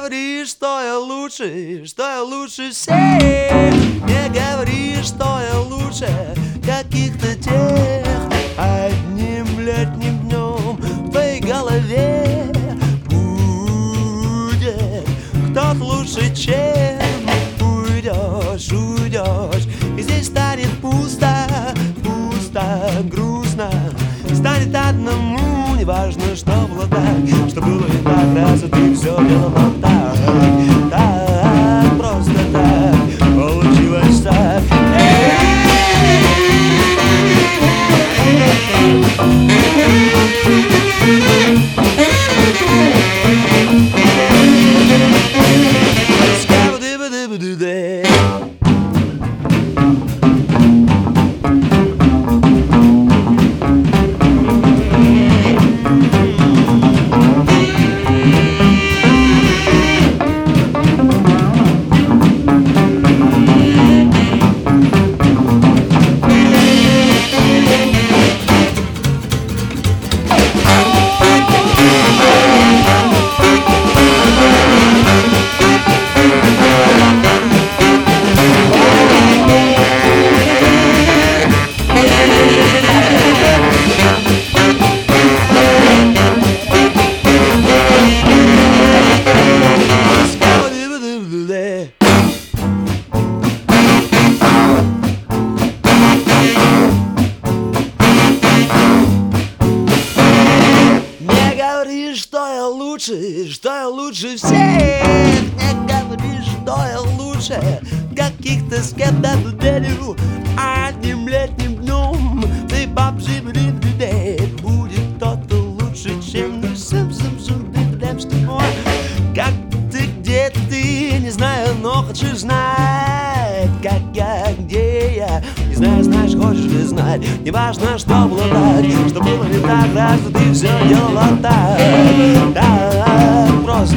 говори, что я лучше всех. Не говори, что я лучше каких-то тех. Одним летним днем в твоей голове будет кто-то лучше, чем уйдешь, и здесь станет пусто, грустно. Станет одному, неважно, что было так, что было не так, раз и ты все делала так, просто так, получилось так. Что я лучше всех. Не говори, что я лучше каких-то, с кем я делю. Одним летним днем ты будет кто-то лучше, чем как ты, где ты, не знаю, но хочу знать, как я, где я. Не знаю, знаешь, хочешь ли знать. Не важно, что было так, что было не так, раз ты все делала так, просто